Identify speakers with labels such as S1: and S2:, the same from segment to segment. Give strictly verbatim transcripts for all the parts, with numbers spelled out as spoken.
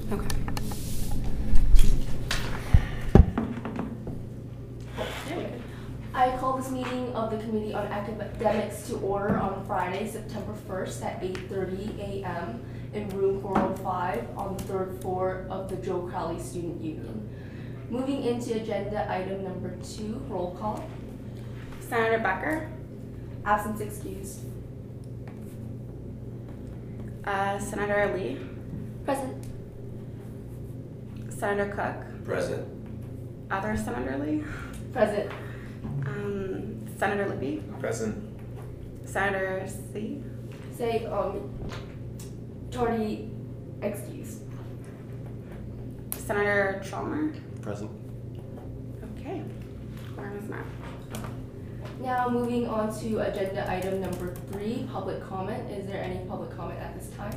S1: Okay.
S2: I call this meeting of the Committee on Academics to order on Friday, September first at eight thirty a m in room four oh five on the third floor of the Joe Crowley Student Union. Moving into agenda item number two, roll call.
S1: Senator Becker.
S2: Absence excused.
S1: Uh, Senator Lee.
S2: Present.
S1: Senator Cook.
S3: Present.
S1: Other Senator Lee.
S2: Present.
S1: Um, Senator Libby.
S3: Present.
S1: Senator C.
S2: Say, um, Torty excused.
S1: Senator Chalmer.
S3: Present.
S1: Okay. Quorum is met.
S2: Now moving on to agenda item number three, public comment. Is there any public comment at this time?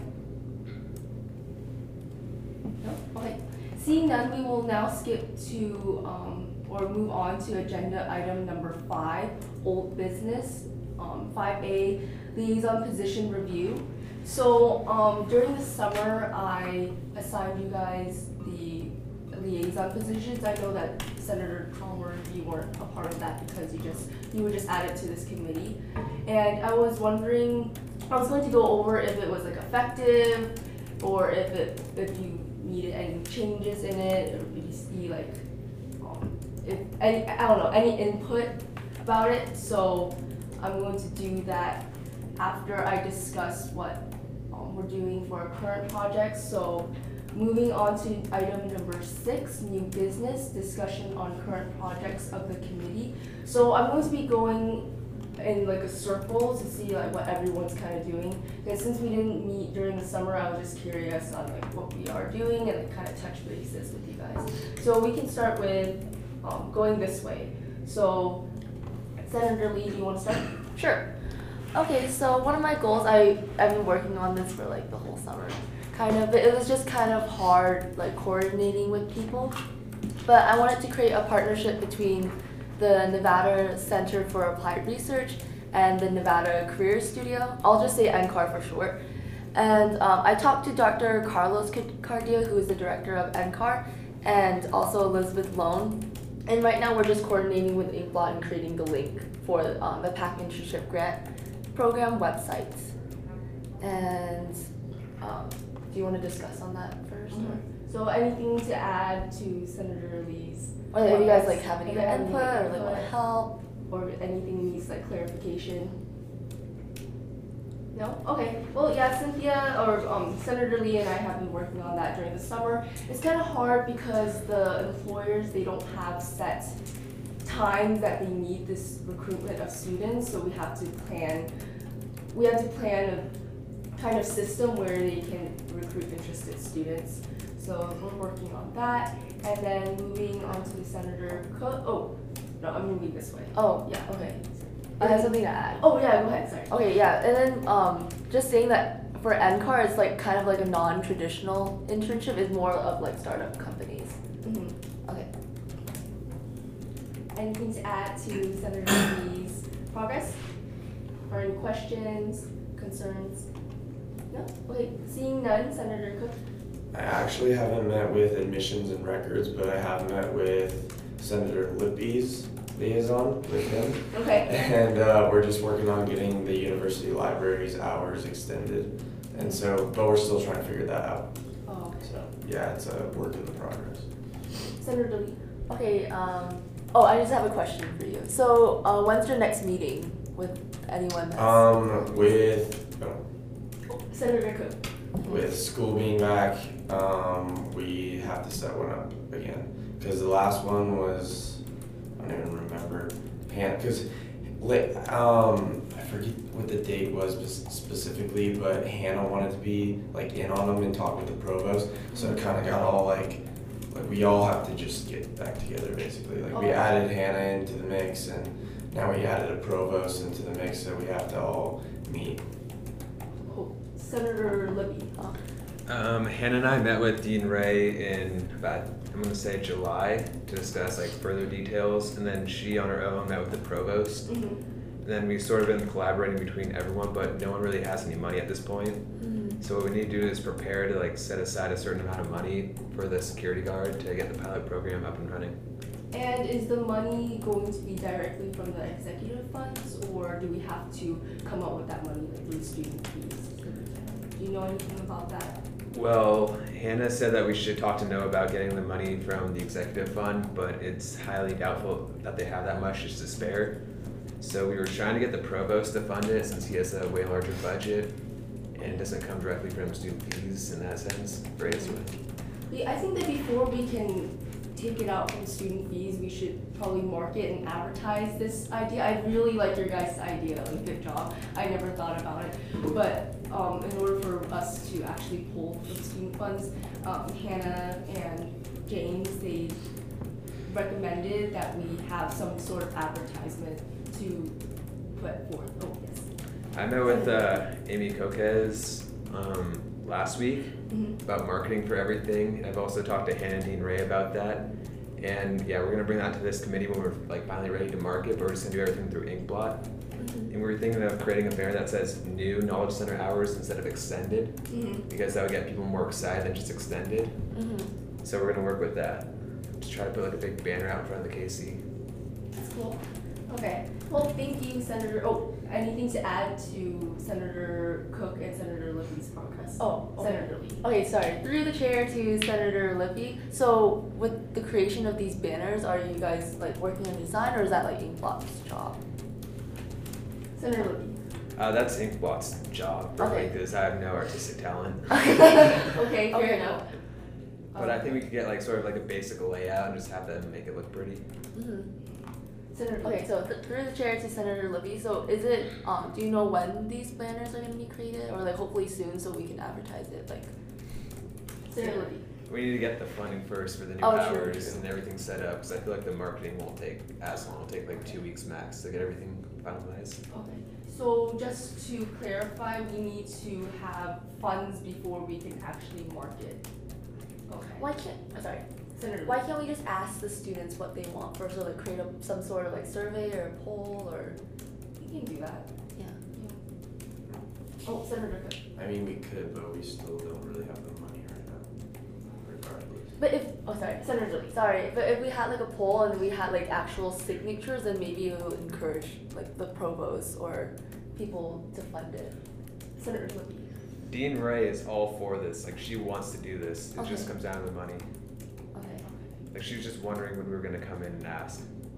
S2: No? Okay. Seeing none, we will now skip to, um, or move on to agenda item number five, old business. Um, five A, liaison position review. So um, during the summer, I assigned you guys the liaison positions. I know that Senator Chalmer, you weren't a part of that because you just you were just added to this committee, and I was wondering, I was going to go over if it was like effective, or if it if you needed any changes in it, or if you see like um, if any I don't know any input about it. So I'm going to do that after I discuss what um, we're doing for our current projects. So moving on to item number six, new business, discussion on current projects of the committee. So I'm going to be going in like a circle to see like what everyone's kind of doing. And since we didn't meet during the summer, I was just curious on like what we are doing and like kind of touch bases with you guys. So we can start with um, going this way. So Senator Lee, do you want to start?
S4: Sure. Okay, so one of my goals, I, I've been working on this for like the whole summer, kind of, but it was just kind of hard like coordinating with people. But I wanted to create a partnership between the Nevada Center for Applied Research and the Nevada Career Studio. I'll just say N C A R for short. And um, I talked to Doctor Carlos Cardia, who is the director of N C A R, and also Elizabeth Lone. And right now we're just coordinating with Inkblot and creating the link for um, the P A C Internship Grant Program website. And um, do you want to discuss on that first?
S2: Mm-hmm. So anything to add to Senator Lee's?
S4: Or if you guys like have any
S2: Yeah,
S4: input or like want to help?
S2: Or anything needs like clarification? No? Okay. Well, yeah, Cynthia or um, Senator Lee and I have been working on that during the summer. It's kind of hard because the employers, they don't have set times that they need this recruitment of students, so we have to plan, we have to plan a kind of system where they can recruit interested students. So we're working on that. And then moving on to Senator Cook. Oh, no, I'm moving this way.
S4: Oh,
S2: Yeah, okay.
S4: I have something to add.
S2: Oh yeah, go ahead, sorry.
S4: Okay, yeah, and then um, just saying that for N C A R, it's like kind of like a non-traditional internship. It's more of like startup companies.
S2: Mm-hmm.
S4: Okay.
S2: Anything to add to Senator Lee's progress? Or any questions, concerns? No? Okay, seeing none, Senator Cook.
S3: I actually haven't met with admissions and records, but I have met with Senator Libby's liaison with him.
S2: Okay.
S3: And uh, we're just working on getting the university library's hours extended. And so, but we're still trying to figure that out.
S2: Oh, okay.
S3: So yeah, it's a work in the progress.
S2: Senator Lee.
S4: Okay, um, oh, I just have a question for you. So, uh, when's your next meeting with anyone that's...
S3: Um, with, oh,
S2: Senator Cook.
S3: with school being back, um, we have to set one up again. Because the last one was, I don't even remember, because um, I forget what the date was specifically, but Hannah wanted to be like in on them and talk with the provost. So it kind of got all like, like we all have to just get back together basically. Like we
S2: Okay.
S3: added Hannah into the mix, and now we added a provost into the mix, so we have to all meet.
S2: Oh, Senator Libby.
S4: Oh.
S5: Um, Hannah and I met with Dean Ray in about, I'm gonna say July, to discuss like further details, and then she on her own met with the provost.
S2: Mm-hmm.
S5: And then we've sort of been collaborating between everyone, but no one really has any money at this point.
S4: Mm.
S5: So what we need to do is prepare to like set aside a certain amount of money for the security guard to get the pilot program up and running.
S2: And is the money going to be directly from the executive funds, or do we have to come up with that money like through student fees? Do you know anything about that?
S5: Well, Hannah said that we should talk to Noah about getting the money from the executive fund, but it's highly doubtful that they have that much just to spare. So we were trying to get the provost to fund it since he has a way larger budget and it doesn't come directly from student fees in that sense for A S W.
S2: Yeah, I think that before we can take it out from student fees, we should probably market and advertise this idea. I really like your guys' idea, like good job. I never thought about it. But um, in order for us to actually pull from student funds, um, Hannah and James, they recommended that we have some sort of advertisement to put forth. Oh, yes.
S5: I met with uh, Amy Coquez um, last week
S2: Mhm.
S5: about marketing for everything. I've also talked to Hannah and Dean Ray about that. And yeah, we're gonna bring that to this committee when we're like finally ready to market, but we're just gonna do everything through Inkblot.
S4: Mhm.
S5: And we were thinking of creating a banner that says new Knowledge Center hours instead of extended,
S2: Mhm.
S5: because that would get people more excited than just extended.
S4: Mhm.
S5: So we're gonna work with that. Just try to put like a big banner out in front of the K C.
S2: That's cool. Okay. Well, thank you, Senator. Oh, anything to add to Senator Cook and Senator Libby's progress?
S4: Oh, okay.
S2: Senator Lee.
S4: Okay, sorry. Through the chair to Senator Lippy. So with the creation of these banners, are you guys like working on design, or is that like Inkblot's job?
S2: Senator Libby.
S5: Uh, that's Inkblot's job, really,
S4: Okay.
S5: because I have no artistic talent.
S2: Okay, fair
S4: Okay.
S2: enough.
S5: But I think we could get like sort of like a basic layout and just have them make it look pretty.
S4: Mm-hmm.
S2: Senator Lee.
S4: Okay, so th- through the chair to Senator Lippy. So is it? Um, do you know when these banners are gonna be created, or like hopefully soon, so we can advertise it? Like.
S2: Senator Libby.
S5: We need to get the funding first for the new
S4: Oh, true,
S5: hours
S4: true.
S5: and everything set up, because I feel like the marketing won't take as long. It'll take like two weeks max to get everything finalized.
S2: Okay. So just to clarify, we need to have funds before we can actually market. Okay.
S4: Why can't? oh, sorry.
S2: Senator
S4: Why
S2: Lee.
S4: can't we just ask the students what they want first, or like create a, some sort of like survey or a poll or
S2: We can do that.
S4: yeah.
S2: Oh, Senator Cook.
S3: I mean, we could, but we still don't really have the money right now, regardless.
S4: But if oh sorry,
S2: Senator Lee.
S4: sorry, but if we had like a poll and we had like actual signatures, then maybe it would encourage like the provost or people to fund it.
S2: Senator Libby.
S5: Dean Ray is all for this. Like she wants to do this. It
S4: Okay.
S5: just comes down to the money.
S4: Okay.
S5: Like she was just wondering when we were gonna come in and ask.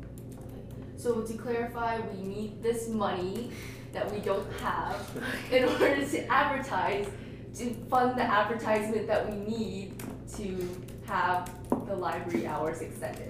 S2: So to clarify, we need this money that we don't have in order to advertise, to fund the advertisement that we need to have the library hours extended.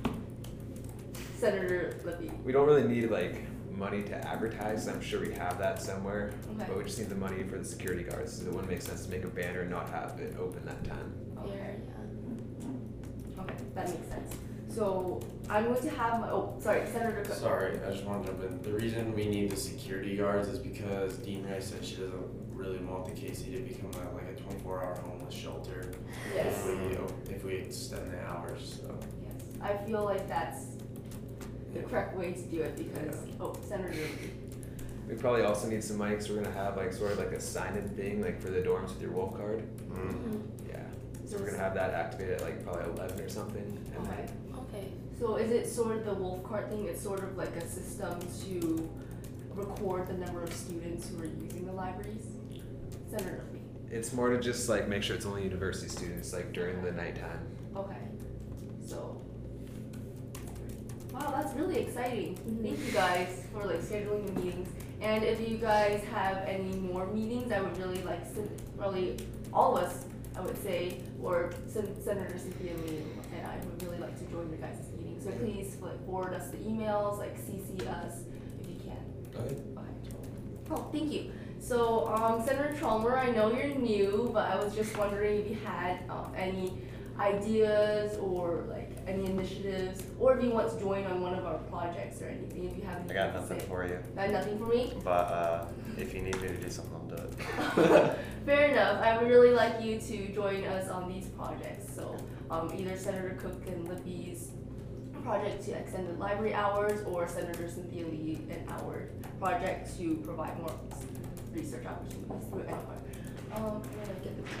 S2: Senator Libby.
S5: We don't really need like money to advertise. I'm sure we have that somewhere.
S2: Okay.
S5: But we just need the money for the security guards. So it wouldn't make sense to make a banner and not have it open that time.
S2: Okay.
S4: Here, yeah.
S2: Okay, that makes sense. So I'm going to have my, oh, sorry, Senator Cook.
S3: Sorry, I just want to jump in. The reason we need the security guards is because Dean Ray said she doesn't really want the K C to become a, like a twenty-four hour homeless shelter.
S2: Yes.
S3: If we, if we extend the hours, so.
S2: Yes, I feel like that's the correct way to do it because, oh, Senator Libby.
S5: We probably also need some money because we're gonna have like sort of like a sign-in thing like for the dorms with your wolf card.
S3: Mm.
S5: Yeah. So we're gonna have that activated at like probably eleven or something. And
S2: Okay.
S5: then
S4: Okay.
S2: So is it sort of the wolf card thing? It's sort of like a system to record the number of students who are using the libraries? Senator Lee.
S5: it's more to just like make sure it's only university students like during the nighttime.
S2: Okay. So. Wow, that's really exciting. Thank you guys for like scheduling the meetings. And if you guys have any more meetings, I would really like, sen- really, all of us, I would say, or Sen- Senator Cynthia Lee and I would really like to join your guys' meetings. So please like forward us the emails, like C C us if you can.
S3: Okay.
S2: Okay. Oh, thank you. So, um, Senator Chalmer, I know you're new, but I was just wondering if you had um, any ideas or like any initiatives, or if you want to join on one of our projects or anything. If you have anything
S6: I got
S2: to
S6: nothing
S2: say.
S6: for you,
S2: Got nothing for me?
S6: but uh, if you need me to do something, I'll do it.
S2: Fair enough. I would really like you to join us on these projects. So, um, either Senator Cook and Libby's project to extend the library hours, or Senator Cynthia Lee and our project to provide more research opportunities through N F R. Um, I'm gonna get the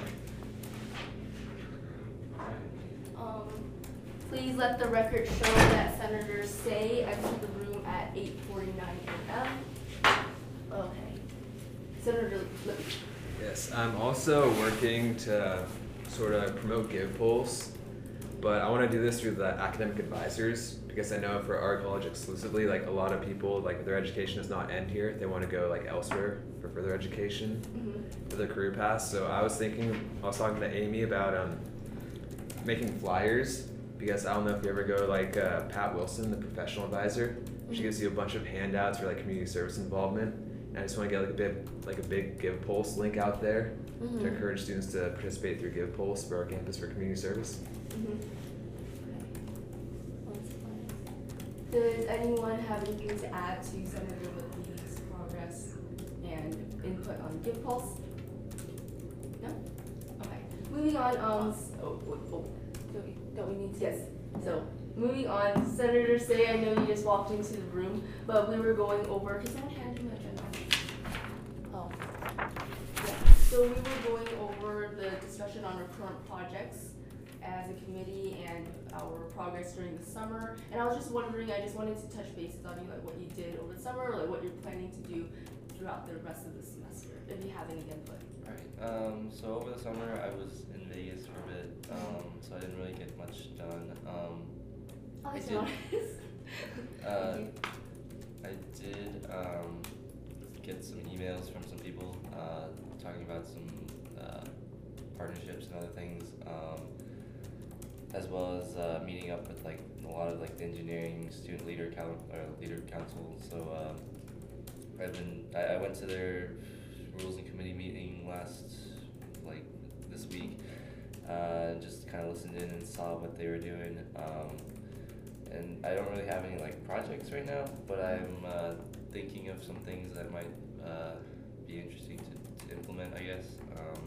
S2: Um, please let the record show that Senator Say entered the room at eight forty-nine a m Okay. Senator Libby.
S5: Yes, I'm also working to sort of promote Give Pulse, but I want to do this through the academic advisors because I know for our college exclusively, like a lot of people, like their education does not end here. They want to go like elsewhere for further education,
S2: Mm-hmm.
S5: for their career path. So I was thinking, I was talking to Amy about um, making flyers because I don't know if you ever go like uh, Pat Wilson, the professional advisor. She gives you a bunch of handouts for like community service involvement. And I just want to get like a bit like a big Give Pulse link out there
S4: Mhm.
S5: to encourage students to participate through Give Pulse for our campus for community service.
S2: Mm-hmm. Does anyone have anything to add to Senator Libby's progress and input on Give Pulse? No? Okay. Moving on, um, s- oh, oh, oh.
S4: Do we, don't we need to?
S2: Yes. So, moving on, Senator Say, I know you just walked into the room, but we were going over, can someone hand me the agenda?
S4: Oh.
S2: Yeah, so we were going over the discussion on our current projects as a committee and our progress during the summer. And I was just wondering, I just wanted to touch bases on you, like what you did over the summer, or like what you're planning to do throughout the rest of the semester, if you have any input.
S6: Right. Um, so over the summer, I was in Vegas for a bit, um, so I didn't really get much done. Um,
S2: Oh,
S6: I
S2: that's
S6: did.
S2: nice.
S6: uh,
S2: Thank you.
S6: I did um, get some emails from some people uh, talking about some uh, partnerships and other things, um, as well as uh, meeting up with like a lot of like the engineering student leader coun- or leader council. So um, I've been I, I went to their rules and committee meeting last like this week, uh, and just kind of listened in and saw what they were doing. Um, and I don't really have any like projects right now, but I'm uh, thinking of some things that might uh, be interesting to, to implement, I guess. Um,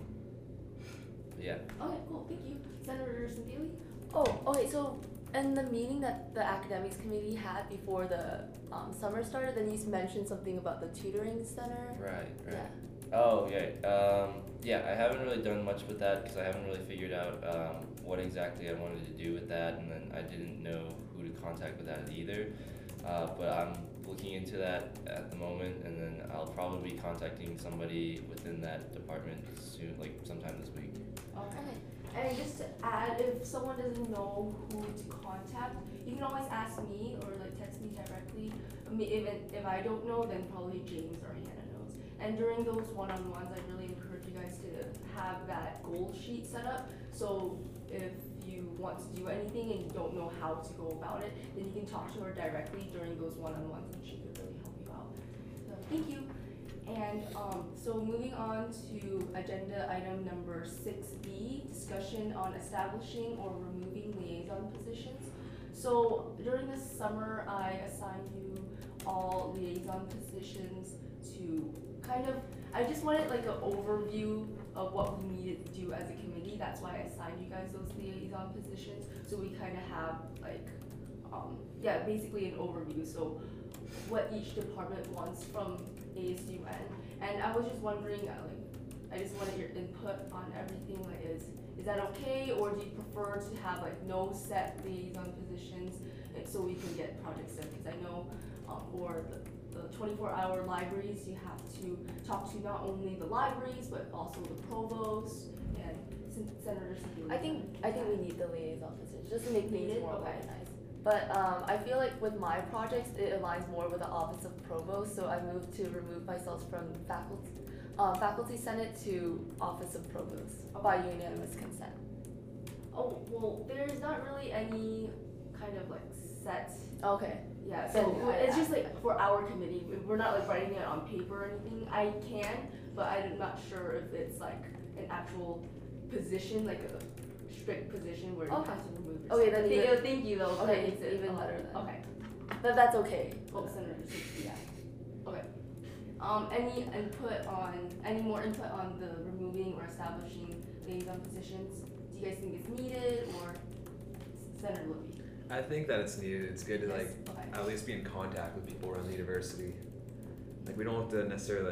S6: but yeah.
S2: Okay, cool, thank you. Senator Cynthia Lee?
S4: Oh, okay, so in the meeting that the academics committee had before the um, summer started, then you mentioned something about the tutoring center.
S6: Right, right.
S4: Yeah.
S6: Oh, yeah. Um, yeah, I haven't really done much with that because I haven't really figured out um, what exactly I wanted to do with that, and then I didn't know who to contact with that either. Uh, but I'm looking into that at the moment, and then I'll probably be contacting somebody within that department soon, like sometime this week.
S2: Okay. And just to add, if someone doesn't know who to contact, you can always ask me or like text me directly. I mean, even if I don't know, then probably James or Hannah knows. And during those one-on-ones, I really encourage you guys to have that goal sheet set up. So if you want to do anything and you don't know how to go about it, then you can talk to her directly during those one-on-ones, and she could really help you out. So thank you. And um, so moving on to agenda item number six B, discussion on establishing or removing liaison positions. So during the summer, I assigned you all liaison positions to kind of, I just wanted like an overview of what we needed to do as a committee. That's why I assigned you guys those liaison positions. So we kind of have like, um, yeah, basically an overview. So what each department wants from A S U N. And I was just wondering, uh, like, I just wanted your input on everything. Like, is is that okay, or do you prefer to have like no set liaison positions, like, so we can get projects done? Because I know um, for the, the twenty-four hour libraries, you have to talk to not only the libraries but also the provost and Sen- Senator Cynthia.
S4: I think I think we need the liaison position just to make things
S2: Need it?
S4: more
S2: Okay.
S4: organized. But um, I feel like with my projects, it aligns more with the Office of Provost, so I moved to remove myself from faculty, uh, faculty senate to Office of Provost by unanimous consent.
S2: Oh, well, there's not really any kind of like set.
S4: Okay.
S2: Yeah,
S4: Then
S2: so
S4: I-
S2: it's just like for our committee, we- we're not like writing it on paper or anything. I can, but I'm not sure if it's like an actual position, like a strict position where you
S4: Okay.
S2: have to remove yourself.
S4: Okay, then
S2: Thank,
S4: even-
S2: uh, thank you though.
S4: okay,
S2: that makes it
S4: even
S2: a lot-
S4: better then.
S2: Okay.
S4: But that's okay.
S2: Oh, Senator Sixty, yeah. Okay. Um, any input on, any more input on the removing or establishing liaison positions? Do you guys think it's needed, or Senator Libby?
S5: I think that it's needed. It's good to
S2: Yes,
S5: like
S2: okay.
S5: at least be in contact with people around the university. Like we don't have to necessarily like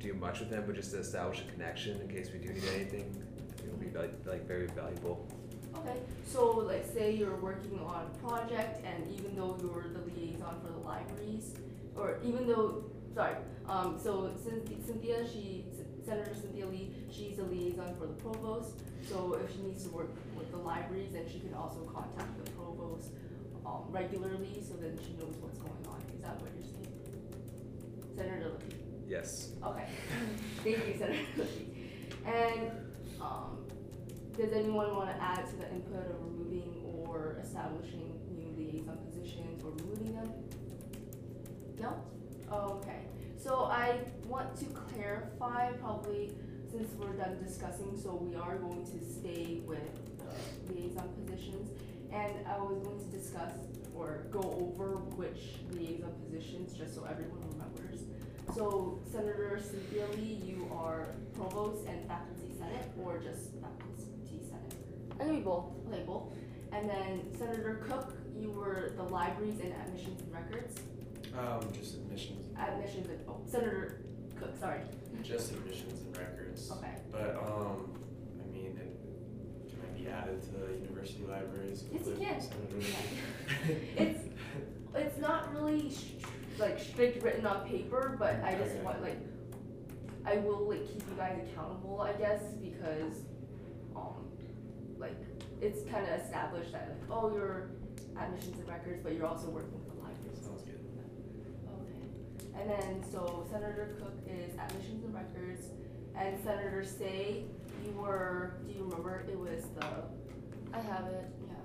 S5: do much with them, but just to establish a connection in case we do need anything. I think it'll be like, like very valuable.
S2: Okay, so like say you're working on a project and even though you're the liaison for the libraries, or even though, sorry, um, so Cynthia, Cynthia, she, Senator Cynthia Lee, she's a liaison for the provost, so if she needs to work with the libraries, then she can also contact the provost um, regularly, so then she knows what's going on. Is that what you're saying? Senator Lee?
S5: Yes.
S2: Okay, thank you, Senator Lee. And, um, does anyone want to add to the input of removing or establishing new liaison positions or removing them? No? Okay. So I want to clarify, probably since we're done discussing, so we are going to stay with the liaison positions. And I was going to discuss or go over which liaison positions just so everyone remembers. So Senator Cynthia Lee, you are provost and faculty senate or just faculty senate?
S4: I can be both.
S2: Okay, both. And then Senator Cook, you were the libraries and admissions and records.
S3: Um, just admissions.
S2: Admissions and, oh, Senator Cook, sorry.
S3: Just admissions and records.
S2: Okay.
S3: But, um, I mean, it, can I be added to the university libraries?
S2: Yes, you
S3: with
S2: can.
S3: Senator
S2: Yeah.
S3: Lee?
S2: It's, it's not really sh- like strict written on paper, but I just
S3: Okay.
S2: want like, I will like keep you guys accountable, I guess, because, um, like, it's kind of established that like, oh, you're admissions and records, but you're also working with the libraries.
S3: Sounds good.
S2: Okay. And then, so Senator Cook is admissions and records, and Senator Say, you were, do you remember, it was the,
S4: I have it.
S2: yeah,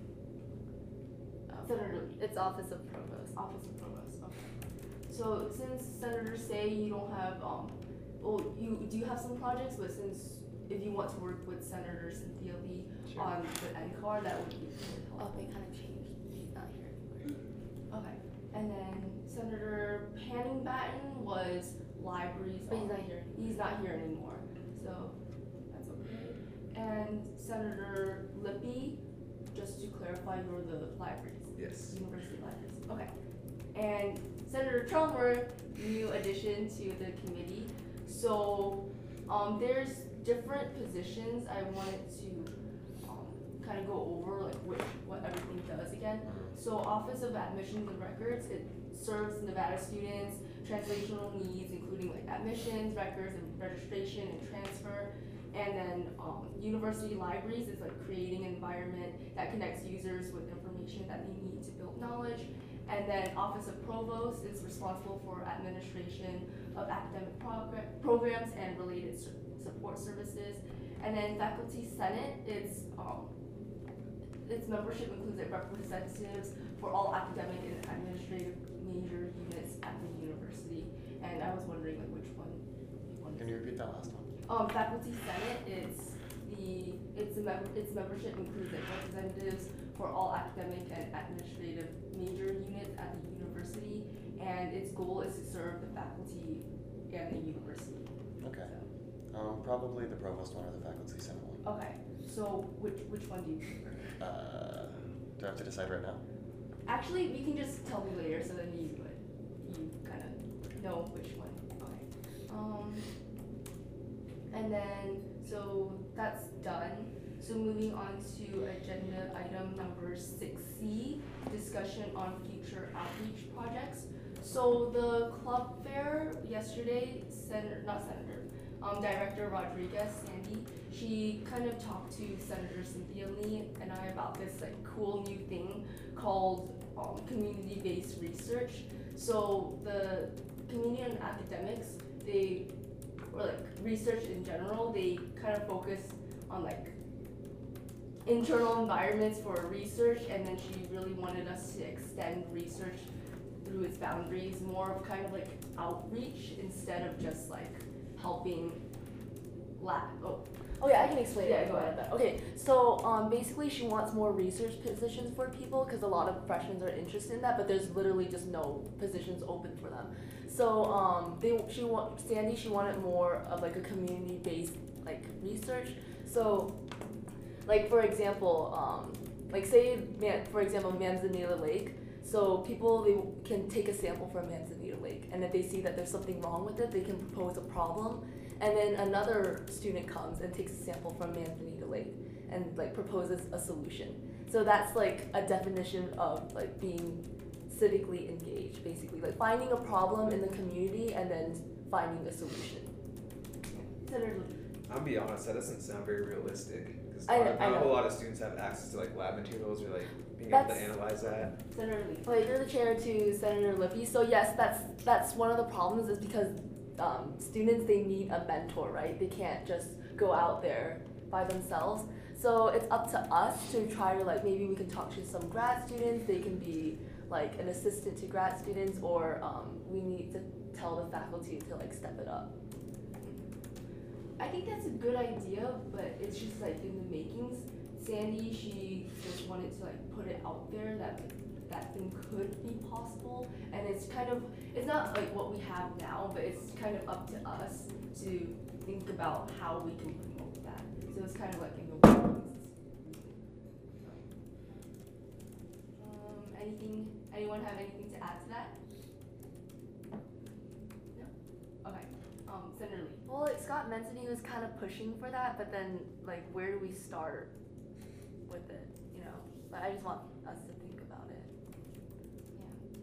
S4: Um,
S2: Senator,
S4: It's Office of Provost.
S2: Office of Provost, okay. So since Senator Say you don't have, um, well, you do have some projects, but since, if you want to work with Senator Cynthia Lee
S3: Sure.
S2: on the N C A R, that would be really
S4: Oh,
S2: helpful.
S4: they kind of changed. He's not here anymore.
S2: Okay, and then Senator Panning Batten was libraries.
S4: But he's
S2: um,
S4: not here anymore.
S2: He's not here anymore, so that's okay. And Senator Lippy, just to clarify, you're the libraries.
S5: Yes.
S2: University libraries, okay. And Senator Chalmer, new addition to the committee. So, um, there's different positions I wanted to, um, kind of go over, like which, what everything does again. So Office of Admissions and Records, it serves Nevada students, translational needs, including like admissions, records, and registration and transfer. And then um, University Libraries is like creating an environment that connects users with information that they need to build knowledge. And then Office of Provost is responsible for administration of academic progr- programs and related su- support services. And then Faculty Senate, it's um, its membership includes like representatives for all academic and administrative major units at the university. And I was wondering like which one you wanted.
S7: Can you repeat that last one?
S2: Um, Faculty Senate, it's the, it's a mem- its membership includes like representatives for all academic and administrative major units at the university, and its goal is to serve the faculty and the university.
S7: Okay.
S2: So,
S7: Um, probably the provost one or the faculty senate one.
S2: okay, so which, which one do you prefer?
S7: Uh, do I have to decide right now?
S2: Actually, you can just tell me later, so then you, you kind of know which one, okay. Um, and then, so that's done. So moving on to agenda item number six C, discussion on future outreach projects. So the club fair yesterday, Senator, not Senator, um, Director Rodriguez, Sandy, she kind of talked to Senator Cynthia Lee and I about this like cool new thing called um, community-based research. So the community and academics, they, or like research in general, they kind of focus on like internal environments for research, and then she really wanted us to extend research through its boundaries, more of kind of like outreach instead of just like helping lab. Oh,
S4: Oh yeah, I can explain
S2: Yeah,
S4: it.
S2: go ahead.
S4: Okay, so um, basically she wants more research positions for people because a lot of freshmen are interested in that, but there's literally just no positions open for them. So um, they she want Sandy she wanted more of like a community-based like research. So like for example, um, like say man, for example Manzanilla Lake. So people they can take a sample from Manzanita Lake, and if they see that there's something wrong with it, they can propose a problem, and then another student comes and takes a sample from Manzanita Lake and like proposes a solution. So that's like a definition of like being civically engaged, basically like finding a problem in the community and then finding a solution. Senator Lee.
S5: I'll be honest, that doesn't sound very realistic. Because
S4: I know-
S5: not,
S4: I
S5: not a
S4: know.
S5: lot of students have access to like lab materials or like being able to
S4: That's-
S5: analyze that.
S4: Senator Lee. Well, you're the chair to Senator Lippy. So yes, that's that's one of the problems is because um, students they need a mentor, right? They can't just go out there by themselves. So it's up to us to try to like maybe we can talk to some grad students. They can be like an assistant to grad students, or um, we need to tell the faculty to like step it up.
S2: I think that's a good idea, but it's just like in the makings. Sandy, she just wanted to like put it out there that like, that thing could be possible, and it's kind of it's not like what we have now, but it's kind of up to us to think about how we can promote that. So it's kind of like in the works. Um, anything? Anyone have anything to add to that? No. Okay. Um, Senator Lee.
S4: Well, like Scott mentioned, he was kind of pushing for that, but then like where do we start with it? You know, but I just want us to think about it.
S2: Yeah.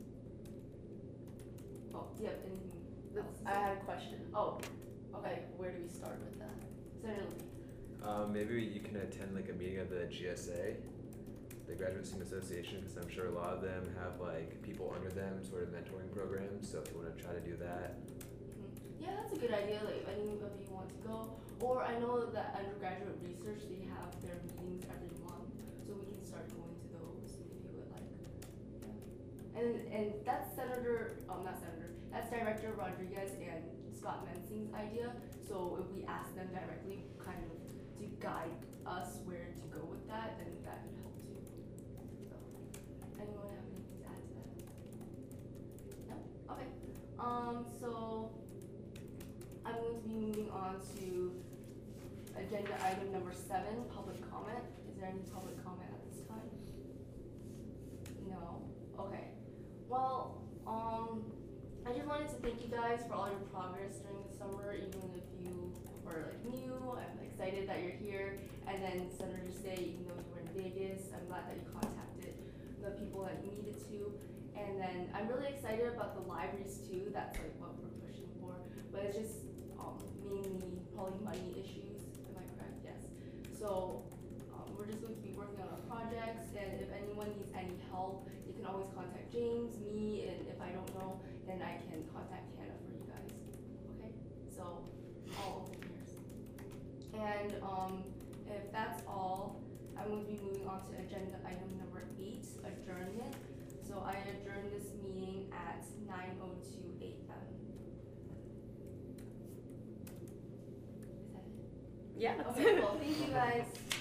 S2: Oh, do you have anything else?
S4: I had a question.
S2: Oh,
S4: Okay,
S2: okay.
S4: where do we start with that?
S2: Senator Lee.
S5: Um, maybe you can attend like a meeting of the G S A, the Graduate Student Association, because I'm sure a lot of them have like people under them sort of mentoring programs. So if you want to try to do that.
S2: Yeah, that's a good idea. Like, if any of you want to go, or I know that undergraduate research they have their meetings every month, so we can start going to those if you would like. Yeah. And and that's Senator, um, not Senator, that's Director Rodriguez and Scott Mensing's idea. So if we ask them directly, kind of to guide us where to go with that, then that could help too. So, anyone have anything to add to that? No. Okay. Um. So. I'm going to be moving on to agenda item number seven, public comment. Is there any public comment at this time? No? Okay. Well, um, I just wanted to thank you guys for all your progress during the summer, even if you were like new. I'm excited that you're here. And then Senator Say, even though you were in Vegas, I'm glad that you contacted the people that you needed to. And then I'm really excited about the libraries too. That's like what we're pushing for. But it's just um, mainly probably money issues. Am I correct? Yes. So um, we're just going to be working on our projects. And if anyone needs any help, you can always contact James, me, and if I don't know, then I can contact Hannah for you guys. Okay? So all open ears. And um, if that's all, I'm going to be moving on to agenda item number eight, adjournment. So I adjourn this meeting at nine oh two a m Is that it?
S1: Yeah.
S2: Okay, well, thank you guys.